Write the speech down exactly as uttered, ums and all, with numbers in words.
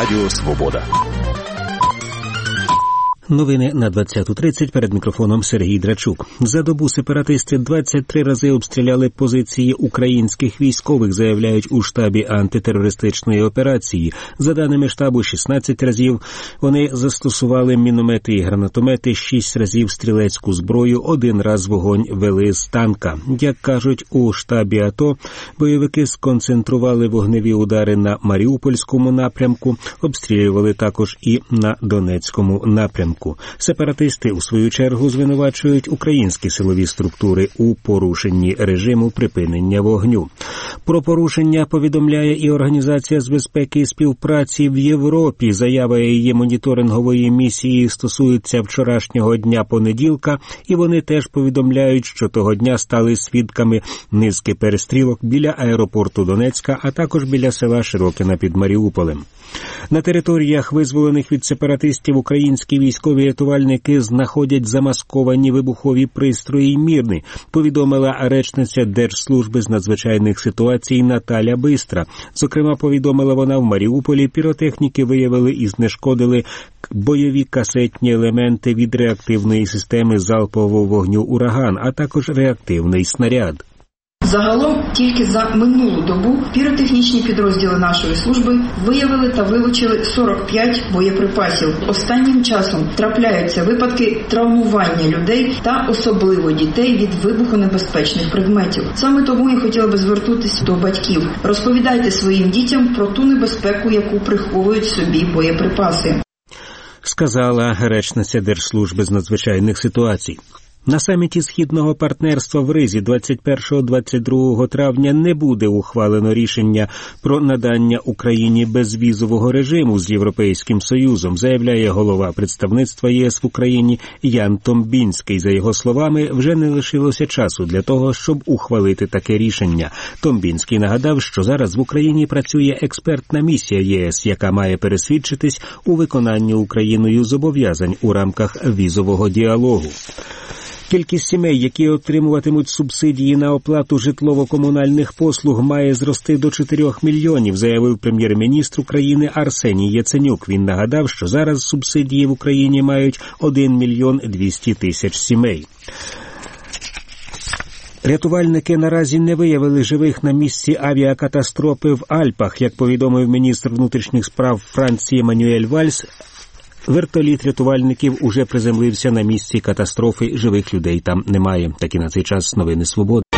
Радіо Свобода. Новини на двадцяту тридцять, перед мікрофоном Сергій Драчук. За добу сепаратисти двадцять три рази обстріляли позиції українських військових, заявляють у штабі антитерористичної операції. За даними штабу, шістнадцять разів вони застосували міномети і гранатомети, шість разів стрілецьку зброю, один раз вогонь вели з танка. Як кажуть у штабі АТО, бойовики сконцентрували вогневі удари на Маріупольському напрямку, обстрілювали також і на Донецькому напрямку. Сепаратисти, у свою чергу, звинувачують українські силові структури у порушенні режиму припинення вогню. Про порушення повідомляє і Організація з безпеки і співпраці в Європі. Заява її моніторингової місії стосується вчорашнього дня понеділка, і вони теж повідомляють, що того дня стали свідками низки перестрілок біля аеропорту Донецька, а також біля села Широкине під Маріуполем. На територіях, визволених від сепаратистів, українські військові рятувальники знаходять замасковані вибухові пристрої й мірни, повідомила речниця Держслужби з надзвичайних ситуацій Наталя Бистра. Зокрема, повідомила вона, в Маріуполі піротехніки виявили і знешкодили бойові касетні елементи від реактивної системи залпового вогню «Ураган», а також реактивний снаряд. Загалом, тільки за минулу добу піротехнічні підрозділи нашої служби виявили та вилучили сорок п'ять боєприпасів. Останнім часом трапляються випадки травмування людей та особливо дітей від вибухонебезпечних предметів. Саме тому я хотіла би звернутися до батьків. Розповідайте своїм дітям про ту небезпеку, яку приховують собі боєприпаси, сказала речниця Держслужби з надзвичайних ситуацій. На саміті Східного партнерства в Ризі двадцять першого - двадцять другого травня не буде ухвалено рішення про надання Україні безвізового режиму з Європейським Союзом, заявляє голова представництва ЄС в Україні Ян Томбінський. За його словами, вже не лишилося часу для того, щоб ухвалити таке рішення. Томбінський нагадав, що зараз в Україні працює експертна місія ЄС, яка має пересвідчитись у виконанні Україною зобов'язань у рамках візового діалогу. Кількість сімей, які отримуватимуть субсидії на оплату житлово-комунальних послуг, має зрости до чотирьох мільйонів, заявив прем'єр-міністр України Арсеній Яценюк. Він нагадав, що зараз субсидії в Україні мають один мільйон двісті тисяч сімей. Рятувальники наразі не виявили живих на місці авіакатастрофи в Альпах. Як повідомив міністр внутрішніх справ Франції Мануель Вальс, вертоліт рятувальників уже приземлився на місці катастрофи, живих людей там немає. Такі на цей час новини Свободи.